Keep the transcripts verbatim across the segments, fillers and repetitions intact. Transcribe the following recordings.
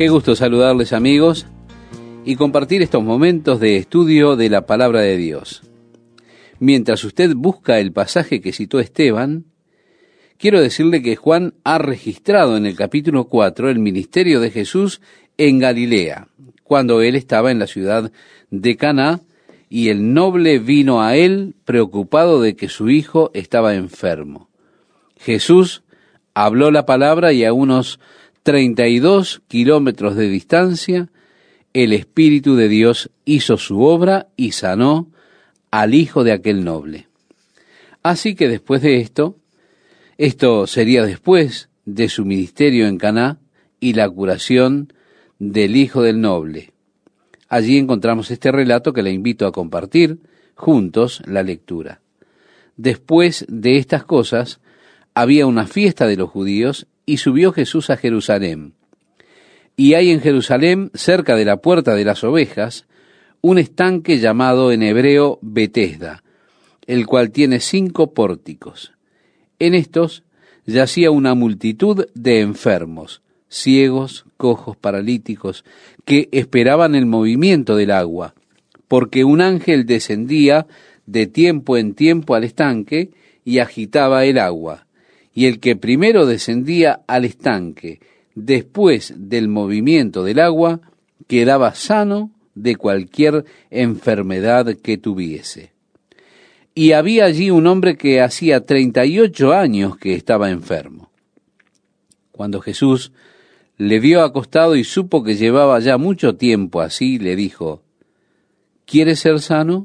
Qué gusto saludarles, amigos, y compartir estos momentos de estudio de la Palabra de Dios. Mientras usted busca el pasaje que citó Esteban, quiero decirle que Juan ha registrado en el capítulo cuatro el ministerio de Jesús en Galilea, cuando él estaba en la ciudad de Caná, y el noble vino a él preocupado de que su hijo estaba enfermo. Jesús habló la palabra y a unos treinta y dos kilómetros de distancia, el Espíritu de Dios hizo su obra y sanó al hijo de aquel noble. Así que después de esto, esto sería después de su ministerio en Caná y la curación del hijo del noble. Allí encontramos este relato que le invito a compartir juntos la lectura. Después de estas cosas, había una fiesta de los judíos y subió Jesús a Jerusalén. Y hay en Jerusalén, cerca de la puerta de las ovejas, un estanque llamado en hebreo Betesda, el cual tiene cinco pórticos. En estos yacía una multitud de enfermos, ciegos, cojos, paralíticos, que esperaban el movimiento del agua, porque un ángel descendía de tiempo en tiempo al estanque y agitaba el agua. Y el que primero descendía al estanque, después del movimiento del agua, quedaba sano de cualquier enfermedad que tuviese. Y había allí un hombre que hacía treinta y ocho años que estaba enfermo. Cuando Jesús le vio acostado y supo que llevaba ya mucho tiempo así, le dijo: ¿Quieres ser sano?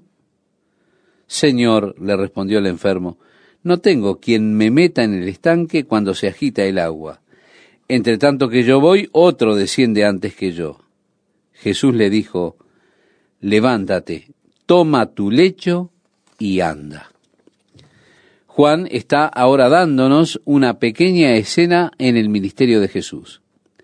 Señor, le respondió el enfermo, no tengo quien me meta en el estanque cuando se agita el agua. Entre tanto que yo voy, otro desciende antes que yo. Jesús le dijo: levántate, toma tu lecho y anda. Juan está ahora dándonos una pequeña escena en el ministerio de Jesús.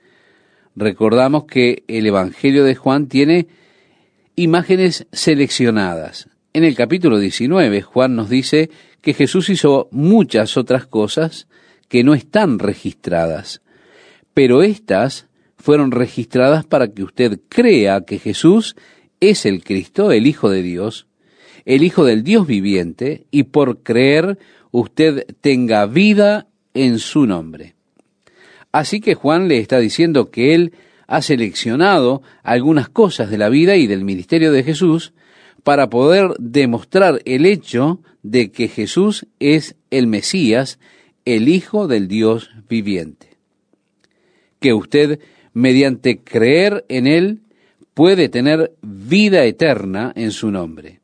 Recordamos que el Evangelio de Juan tiene imágenes seleccionadas. En el capítulo diecinueve, Juan nos dice que Jesús hizo muchas otras cosas que no están registradas, pero estas fueron registradas para que usted crea que Jesús es el Cristo, el Hijo de Dios, el Hijo del Dios viviente, y por creer usted tenga vida en su nombre. Así que Juan le está diciendo que él ha seleccionado algunas cosas de la vida y del ministerio de Jesús para poder demostrar el hecho de que Jesús es el Mesías, el Hijo del Dios viviente. Que usted, mediante creer en Él, puede tener vida eterna en su nombre.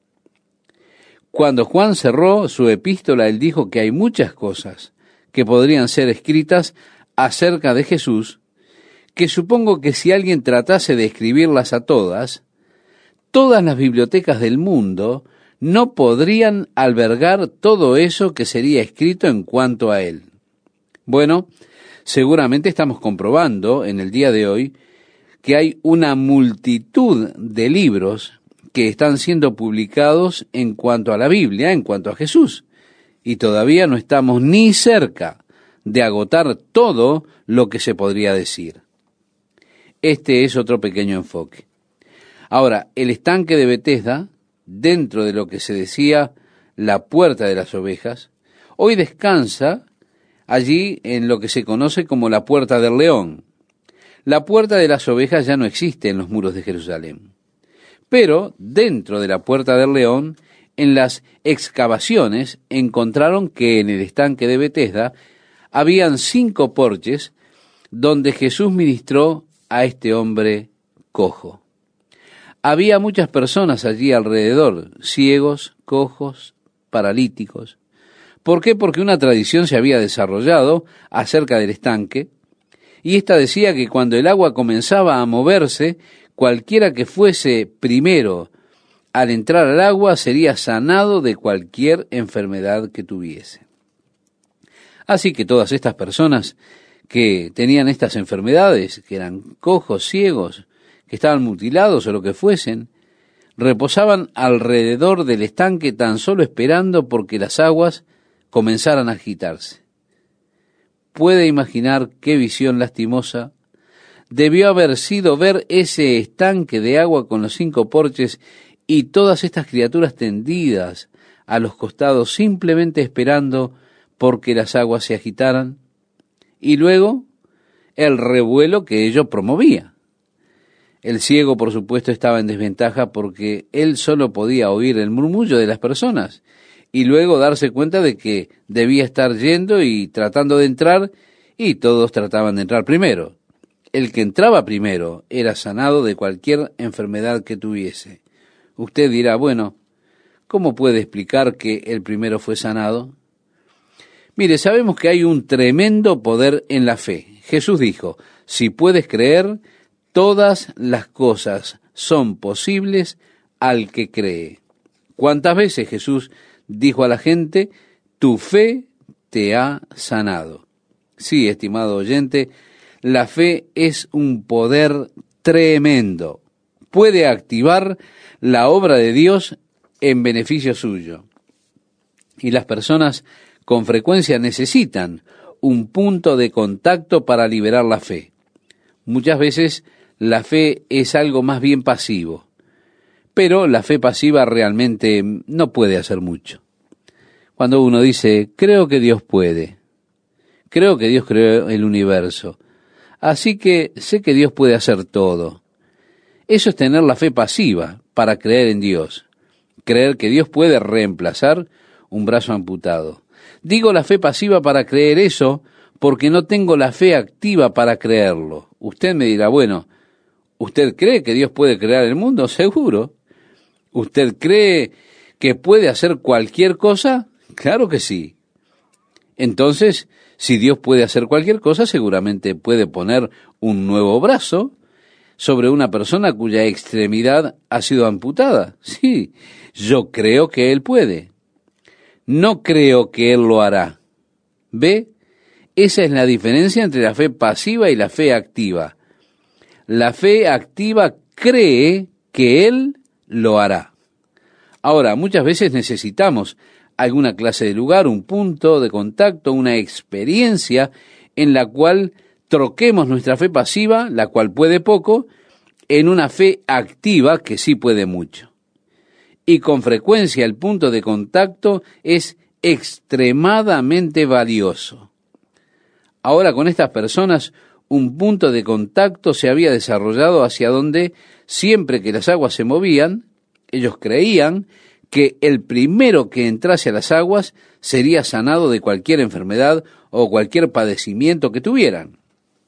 Cuando Juan cerró su epístola, él dijo que hay muchas cosas que podrían ser escritas acerca de Jesús, que supongo que si alguien tratase de escribirlas a todas, todas las bibliotecas del mundo no podrían albergar todo eso que sería escrito en cuanto a él. Bueno, seguramente estamos comprobando en el día de hoy que hay una multitud de libros que están siendo publicados en cuanto a la Biblia, en cuanto a Jesús, y todavía no estamos ni cerca de agotar todo lo que se podría decir. Este es otro pequeño enfoque. Ahora, el estanque de Betesda, dentro de lo que se decía la puerta de las ovejas, hoy descansa allí en lo que se conoce como la puerta del león. La puerta de las ovejas ya no existe en los muros de Jerusalén. Pero dentro de la puerta del león, en las excavaciones, encontraron que en el estanque de Betesda habían cinco porches donde Jesús ministró a este hombre cojo. Había muchas personas allí alrededor, ciegos, cojos, paralíticos. ¿Por qué? Porque una tradición se había desarrollado acerca del estanque, y ésta decía que cuando el agua comenzaba a moverse, cualquiera que fuese primero al entrar al agua sería sanado de cualquier enfermedad que tuviese. Así que todas estas personas que tenían estas enfermedades, que eran cojos, ciegos, que estaban mutilados o lo que fuesen, reposaban alrededor del estanque tan solo esperando porque las aguas comenzaran a agitarse. Puede imaginar qué visión lastimosa debió haber sido ver ese estanque de agua con los cinco porches y todas estas criaturas tendidas a los costados simplemente esperando porque las aguas se agitaran, y luego el revuelo que ello promovía. El ciego, por supuesto, estaba en desventaja porque él solo podía oír el murmullo de las personas y luego darse cuenta de que debía estar yendo y tratando de entrar, y todos trataban de entrar primero. El que entraba primero era sanado de cualquier enfermedad que tuviese. Usted dirá, bueno, ¿cómo puede explicar que el primero fue sanado? Mire, sabemos que hay un tremendo poder en la fe. Jesús dijo, si puedes creer, todas las cosas son posibles al que cree. ¿Cuántas veces Jesús dijo a la gente, tu fe te ha sanado? Sí, estimado oyente, la fe es un poder tremendo. Puede activar la obra de Dios en beneficio suyo. Y las personas con frecuencia necesitan un punto de contacto para liberar la fe. Muchas veces la fe es algo más bien pasivo, pero la fe pasiva realmente no puede hacer mucho. Cuando uno dice, creo que Dios puede, creo que Dios creó el universo, así que sé que Dios puede hacer todo. Eso es tener la fe pasiva para creer en Dios, creer que Dios puede reemplazar un brazo amputado. Digo la fe pasiva para creer eso porque no tengo la fe activa para creerlo. Usted me dirá, bueno, ¿usted cree que Dios puede crear el mundo? Seguro. ¿Usted cree que puede hacer cualquier cosa? Claro que sí. Entonces, si Dios puede hacer cualquier cosa, seguramente puede poner un nuevo brazo sobre una persona cuya extremidad ha sido amputada. Sí, yo creo que Él puede. No creo que Él lo hará. ¿Ve? Esa es la diferencia entre la fe pasiva y la fe activa. La fe activa cree que Él lo hará. Ahora, muchas veces necesitamos alguna clase de lugar, un punto de contacto, una experiencia en la cual troquemos nuestra fe pasiva, la cual puede poco, en una fe activa que sí puede mucho. Y con frecuencia el punto de contacto es extremadamente valioso. Ahora con estas personas un punto de contacto se había desarrollado hacia donde siempre que las aguas se movían, ellos creían que el primero que entrase a las aguas sería sanado de cualquier enfermedad o cualquier padecimiento que tuvieran.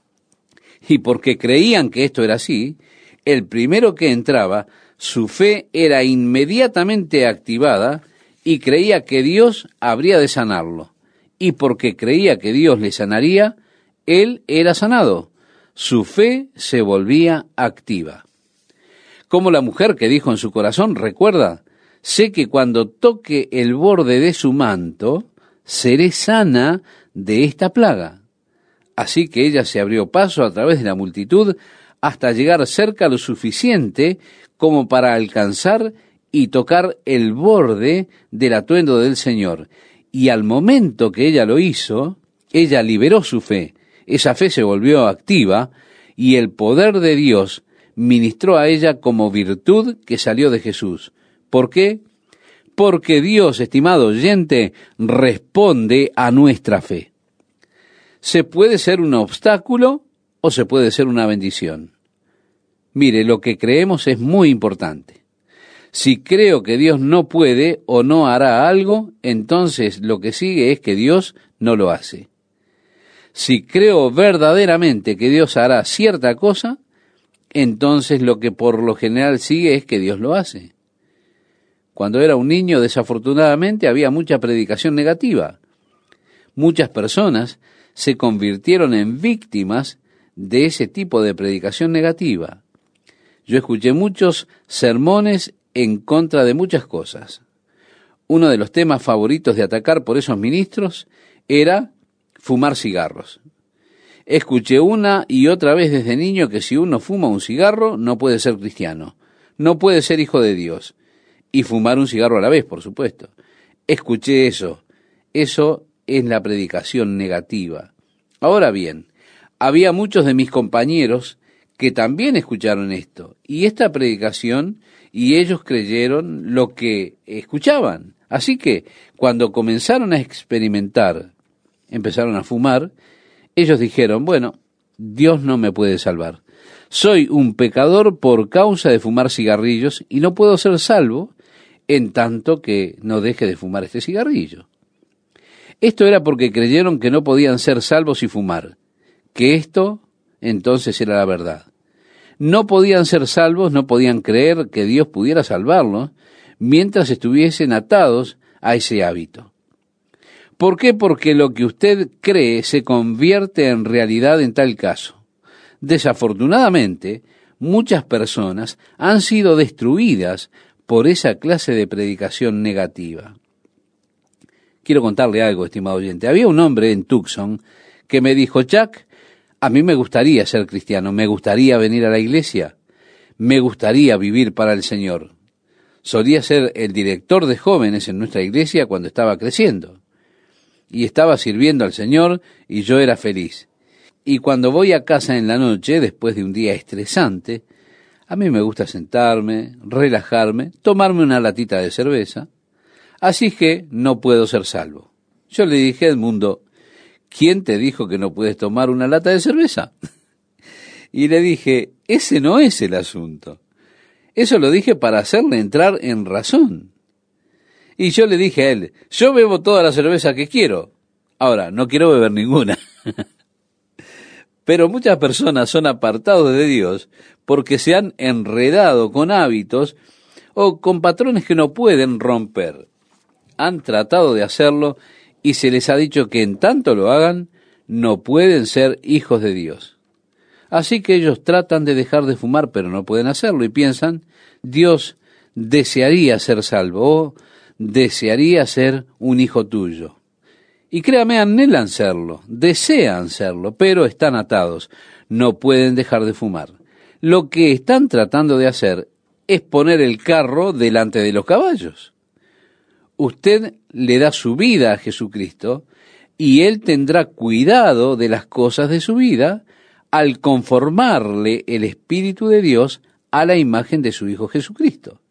Y porque creían que esto era así, el primero que entraba, su fe era inmediatamente activada y creía que Dios habría de sanarlo. Y porque creía que Dios le sanaría, él era sanado. Su fe se volvía activa. Como la mujer que dijo en su corazón, recuerda, sé que cuando toque el borde de su manto, seré sana de esta plaga. Así que ella se abrió paso a través de la multitud hasta llegar cerca lo suficiente como para alcanzar y tocar el borde del atuendo del Señor. Y al momento que ella lo hizo, ella liberó su fe. Esa fe se volvió activa y el poder de Dios ministró a ella como virtud que salió de Jesús. ¿Por qué? Porque Dios, estimado oyente, responde a nuestra fe. Se puede ser un obstáculo o se puede ser una bendición. Mire, lo que creemos es muy importante. Si creo que Dios no puede o no hará algo, entonces lo que sigue es que Dios no lo hace. Si creo verdaderamente que Dios hará cierta cosa, entonces lo que por lo general sigue es que Dios lo hace. Cuando era un niño, desafortunadamente, había mucha predicación negativa. Muchas personas se convirtieron en víctimas de ese tipo de predicación negativa. Yo escuché muchos sermones en contra de muchas cosas. Uno de los temas favoritos de atacar por esos ministros era fumar cigarros. Escuché una y otra vez desde niño que si uno fuma un cigarro no puede ser cristiano, no puede ser hijo de Dios, y fumar un cigarro a la vez, por supuesto. Escuché eso. Eso es la predicación negativa. Ahora bien, había muchos de mis compañeros que también escucharon esto, y esta predicación, y ellos creyeron lo que escuchaban. Así que cuando comenzaron a experimentar, empezaron a fumar, ellos dijeron, bueno, Dios no me puede salvar. Soy un pecador por causa de fumar cigarrillos y no puedo ser salvo en tanto que no deje de fumar este cigarrillo. Esto era porque creyeron que no podían ser salvos y fumar, que esto entonces era la verdad. No podían ser salvos, no podían creer que Dios pudiera salvarlos mientras estuviesen atados a ese hábito. ¿Por qué? Porque lo que usted cree se convierte en realidad en tal caso. Desafortunadamente, muchas personas han sido destruidas por esa clase de predicación negativa. Quiero contarle algo, estimado oyente. Había un hombre en Tucson que me dijo, Jack, a mí me gustaría ser cristiano, me gustaría venir a la iglesia, me gustaría vivir para el Señor. Solía ser el director de jóvenes en nuestra iglesia cuando estaba creciendo. Y estaba sirviendo al Señor y yo era feliz. Y cuando voy a casa en la noche, después de un día estresante, a mí me gusta sentarme, relajarme, tomarme una latita de cerveza, así que no puedo ser salvo. Yo le dije a Edmundo, ¿quién te dijo que no puedes tomar una lata de cerveza? Y le dije, ese no es el asunto. Eso lo dije para hacerle entrar en razón. Y yo le dije a él, yo bebo toda la cerveza que quiero. Ahora, no quiero beber ninguna. Pero muchas personas son apartados de Dios porque se han enredado con hábitos o con patrones que no pueden romper. Han tratado de hacerlo y se les ha dicho que en tanto lo hagan, no pueden ser hijos de Dios. Así que ellos tratan de dejar de fumar, pero no pueden hacerlo y piensan, Dios desearía ser salvo o desearía ser un hijo tuyo. Y créame, anhelan serlo, desean serlo, pero están atados, no pueden dejar de fumar. Lo que están tratando de hacer es poner el carro delante de los caballos. Usted le da su vida a Jesucristo y Él tendrá cuidado de las cosas de su vida al conformarle el Espíritu de Dios a la imagen de su Hijo Jesucristo.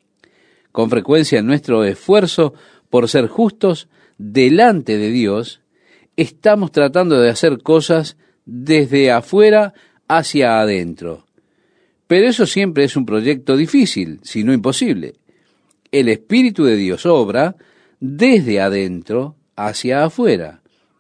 Con frecuencia en nuestro esfuerzo por ser justos delante de Dios, estamos tratando de hacer cosas desde afuera hacia adentro. Pero eso siempre es un proyecto difícil, si no imposible. El Espíritu de Dios obra desde adentro hacia afuera.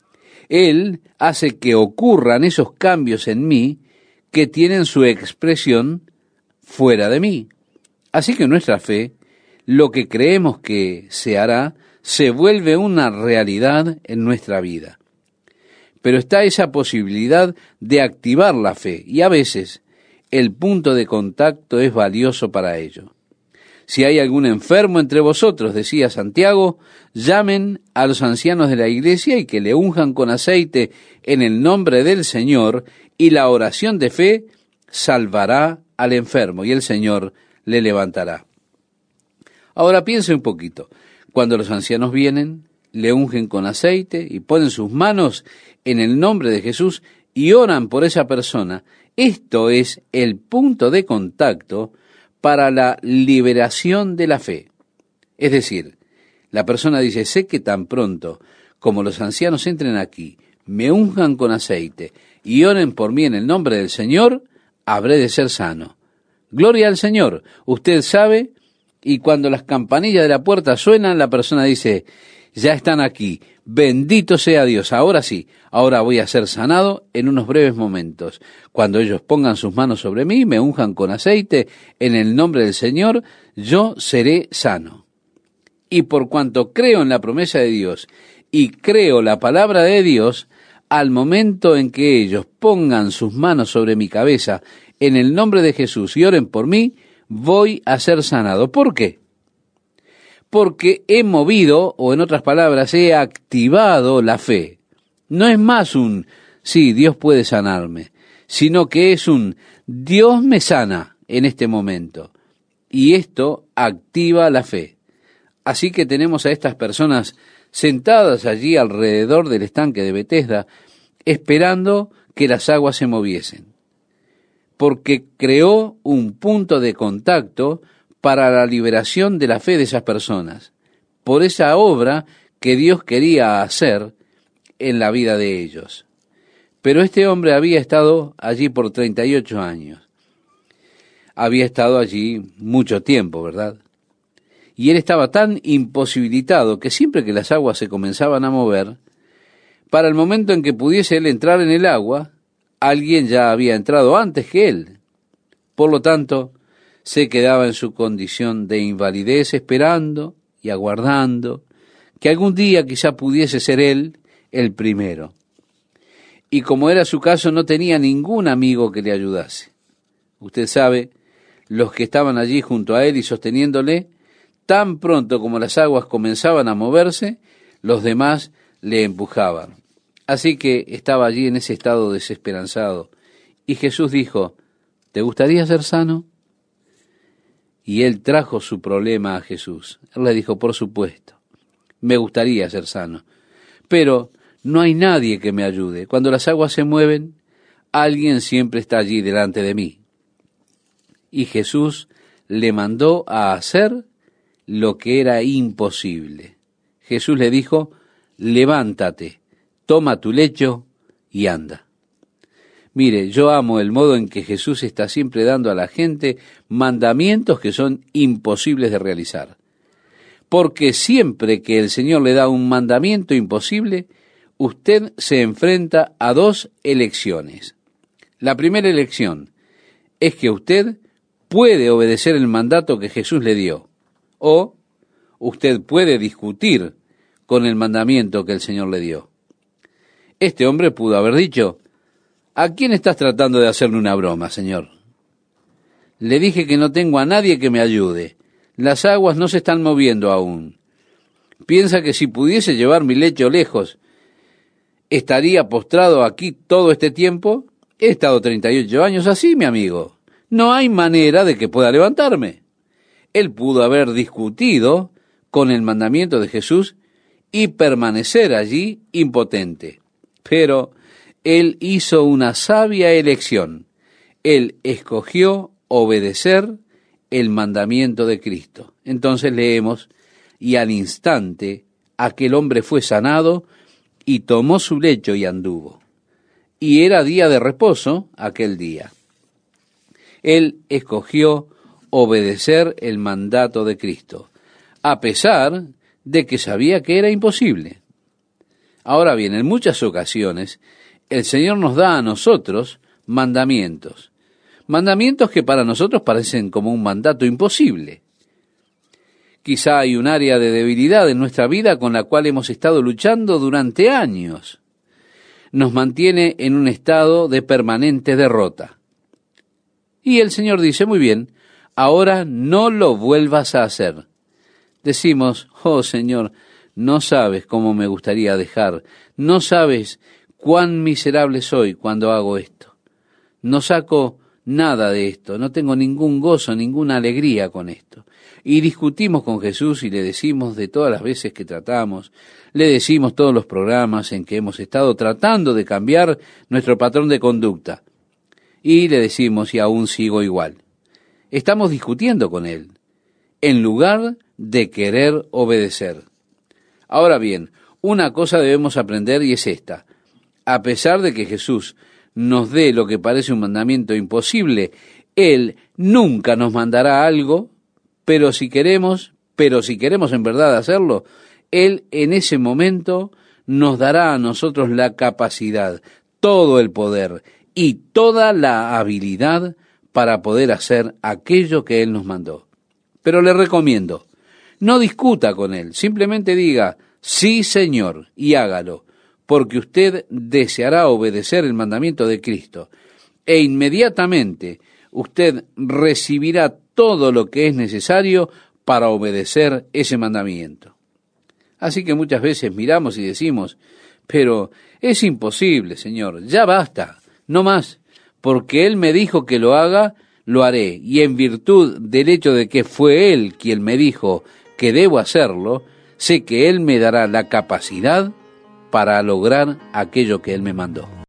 Él hace que ocurran esos cambios en mí que tienen su expresión fuera de mí. Así que nuestra fe, lo que creemos que se hará, se vuelve una realidad en nuestra vida. Pero está esa posibilidad de activar la fe, y a veces el punto de contacto es valioso para ello. Si hay algún enfermo entre vosotros, decía Santiago, llamen a los ancianos de la iglesia y que le unjan con aceite en el nombre del Señor, y la oración de fe salvará al enfermo, y el Señor le levantará. Ahora piense un poquito. Cuando los ancianos vienen, le ungen con aceite y ponen sus manos en el nombre de Jesús y oran por esa persona, esto es el punto de contacto para la liberación de la fe. Es decir, la persona dice, sé que tan pronto como los ancianos entren aquí, me unjan con aceite y oren por mí en el nombre del Señor, habré de ser sano. Gloria al Señor. Usted sabe, y cuando las campanillas de la puerta suenan, la persona dice, ya están aquí, bendito sea Dios, ahora sí, ahora voy a ser sanado en unos breves momentos. Cuando ellos pongan sus manos sobre mí, me unjan con aceite, en el nombre del Señor, yo seré sano. Y por cuanto creo en la promesa de Dios y creo la palabra de Dios, al momento en que ellos pongan sus manos sobre mi cabeza, en el nombre de Jesús, y oren por mí, voy a ser sanado. ¿Por qué? Porque he movido, o en otras palabras, he activado la fe. No es más un, sí, Dios puede sanarme, sino que es un, Dios me sana en este momento. Y esto activa la fe. Así que tenemos a estas personas sentadas allí alrededor del estanque de Betesda, esperando que las aguas se moviesen. porque creó un punto de contacto para la liberación de la fe de esas personas, por esa obra que Dios quería hacer en la vida de ellos. Pero este hombre había estado allí por treinta y ocho años. Había estado allí mucho tiempo, ¿verdad? Y él estaba tan imposibilitado que siempre que las aguas se comenzaban a mover, para el momento en que pudiese él entrar en el agua, alguien ya había entrado antes que él. Por lo tanto, se quedaba en su condición de invalidez esperando y aguardando que algún día quizá pudiese ser él el primero. Y como era su caso, no tenía ningún amigo que le ayudase. Usted sabe, los que estaban allí junto a él y sosteniéndole, tan pronto como las aguas comenzaban a moverse, los demás le empujaban. Así que estaba allí en ese estado desesperanzado. Y Jesús dijo, ¿te gustaría ser sano? Y él trajo su problema a Jesús. Él le dijo, por supuesto, me gustaría ser sano, pero no hay nadie que me ayude. Cuando las aguas se mueven, alguien siempre está allí delante de mí. Y Jesús le mandó a hacer lo que era imposible. Jesús le dijo, levántate, toma tu lecho y anda. Mire, yo amo el modo en que Jesús está siempre dando a la gente mandamientos que son imposibles de realizar. Porque siempre que el Señor le da un mandamiento imposible, usted se enfrenta a dos elecciones. La primera elección es que usted puede obedecer el mandato que Jesús le dio, o usted puede discutir con el mandamiento que el Señor le dio. Este hombre pudo haber dicho, ¿a quién estás tratando de hacerle una broma, Señor? Le dije que no tengo a nadie que me ayude. Las aguas no se están moviendo aún. ¿Piensa que si pudiese llevar mi lecho lejos, estaría postrado aquí todo este tiempo? He estado treinta y ocho años así, mi amigo. No hay manera de que pueda levantarme. Él pudo haber discutido con el mandamiento de Jesús y permanecer allí impotente. Pero él hizo una sabia elección. Él escogió obedecer el mandamiento de Cristo. Entonces leemos, y al instante aquel hombre fue sanado y tomó su lecho y anduvo. Y era día de reposo aquel día. Él escogió obedecer el mandato de Cristo, a pesar de que sabía que era imposible. Ahora bien, en muchas ocasiones, el Señor nos da a nosotros mandamientos, mandamientos que para nosotros parecen como un mandato imposible. Quizá hay un área de debilidad en nuestra vida con la cual hemos estado luchando durante años. Nos mantiene en un estado de permanente derrota. Y el Señor dice, muy bien, ahora no lo vuelvas a hacer. Decimos, oh Señor, no sabes cómo me gustaría dejar, no sabes cuán miserable soy cuando hago esto. No saco nada de esto, no tengo ningún gozo, ninguna alegría con esto. Y discutimos con Jesús y le decimos de todas las veces que tratamos, le decimos todos los programas en que hemos estado tratando de cambiar nuestro patrón de conducta. Y le decimos, y aún sigo igual. Estamos discutiendo con Él, en lugar de querer obedecer. Ahora bien, una cosa debemos aprender y es esta. A pesar de que Jesús nos dé lo que parece un mandamiento imposible, Él nunca nos mandará algo, pero si queremos, pero si queremos en verdad hacerlo, Él en ese momento nos dará a nosotros la capacidad, todo el poder y toda la habilidad para poder hacer aquello que Él nos mandó. Pero le recomiendo, no discuta con Él, simplemente diga, sí Señor, y hágalo, porque usted deseará obedecer el mandamiento de Cristo, e inmediatamente usted recibirá todo lo que es necesario para obedecer ese mandamiento. Así que muchas veces miramos y decimos, pero es imposible, Señor, ya basta, no más, porque Él me dijo que lo haga, lo haré, y en virtud del hecho de que fue Él quien me dijo que debo hacerlo, sé que Él me dará la capacidad para lograr aquello que Él me mandó.